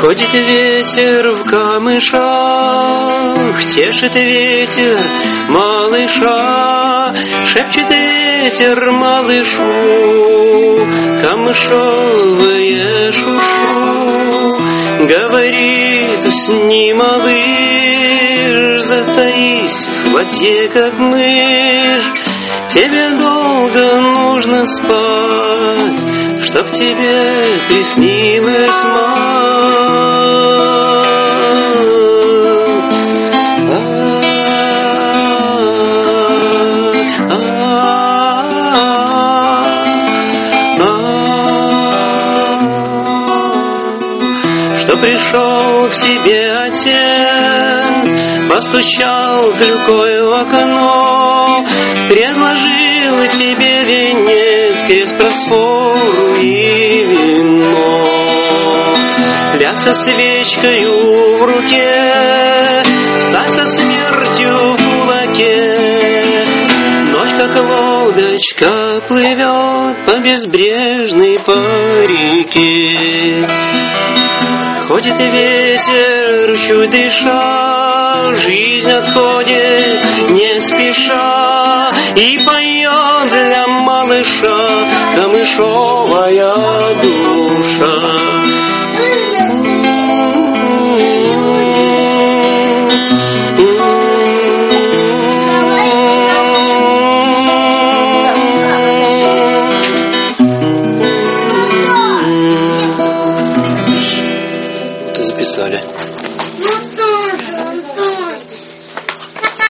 Ходит ветер в камышах, тешит ветер малыша, шепчет ветер малышу камышовое шушу. Говорит, усни, малыш, затаись в воде, как мышь. Тебе долго нужно спать, чтоб тебе приснилась мать. Что пришел к тебе отец, постучал клюкой в окно, предложил тебе венец, крест, просфору и вино. Ляг со свечкою в руке, встань со смертью в кулаке. Ночь, как лодочка, плывет по безбрежной по реке. Ходит ветер, чуть дыша, жизнь отходит не спеша, и поет для малыша камышовая душа.